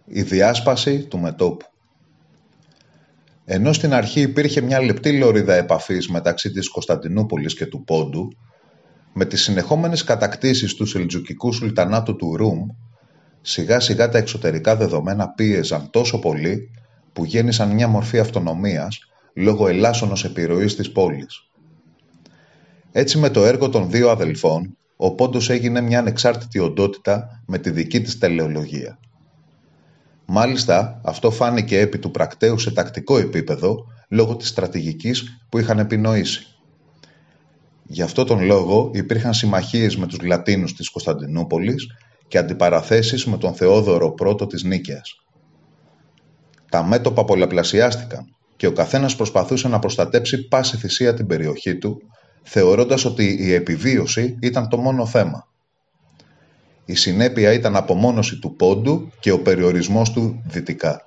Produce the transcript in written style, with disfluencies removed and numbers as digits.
Η διάσπαση του μετώπου. Ενώ στην αρχή υπήρχε μια λεπτή λωρίδα επαφής μεταξύ της Κωνσταντινούπολης και του Πόντου, με τις συνεχόμενες κατακτήσεις του Σελτζουκικού Σουλτανάτου του Ρουμ, σιγά σιγά τα εξωτερικά δεδομένα πίεζαν τόσο πολύ που γέννησαν μια μορφή αυτονομίας λόγω ελάσσονος επιρροής της πόλης. Έτσι, με το έργο των δύο αδελφών, ο Πόντος έγινε μια ανεξάρτητη οντότητα με τη δική της τελεολογία. Μάλιστα, αυτό φάνηκε επί του πρακτέου σε τακτικό επίπεδο λόγω της στρατηγικής που είχαν επινοήσει. Γι' αυτό τον λόγο υπήρχαν συμμαχίες με τους Λατίνους της Κωνσταντινούπολης και αντιπαραθέσεις με τον Θεόδωρο I της Νίκαιας. Τα μέτωπα πολλαπλασιάστηκαν και ο καθένας προσπαθούσε να προστατέψει πάση θυσία την περιοχή του, θεωρώντας ότι η επιβίωση ήταν το μόνο θέμα. Η συνέπεια ήταν απομόνωση του Πόντου και ο περιορισμός του δυτικά.